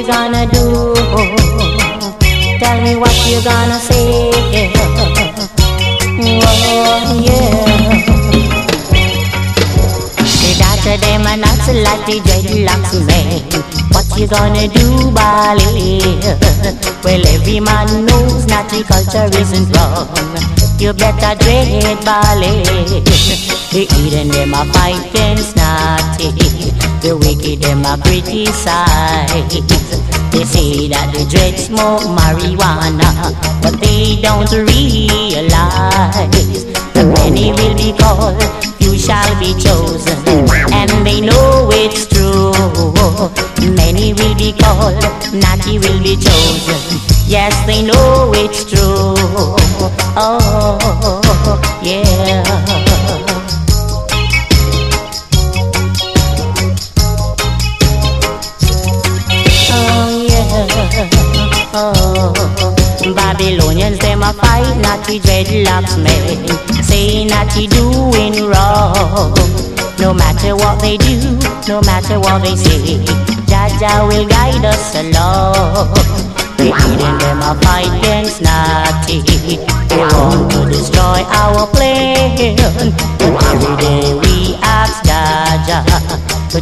gonna do? Tell me what you gonna say. Oh yeah. The doctor them are not like the dreadlocks man. What you gonna do, Bali? Well, every man knows naughty culture isn't wrong. You better dread Bali. The Eden them a fight against naughty. The wicked them a criticize. They say that the dread smoke marijuana, but they don't realize that many will be called, few shall be chosen, and they know it's true. Many will be called, naughty will be chosen. Yes, they know it's true. Oh, yeah. Oh, Babylonians, them a fight naughty dreadlocks men, say naughty doing wrong. No matter what they do, no matter what they say, Jaja will guide us along. The Eden them a fight against naughty. They want to destroy our plan, but every day we ask Jaja to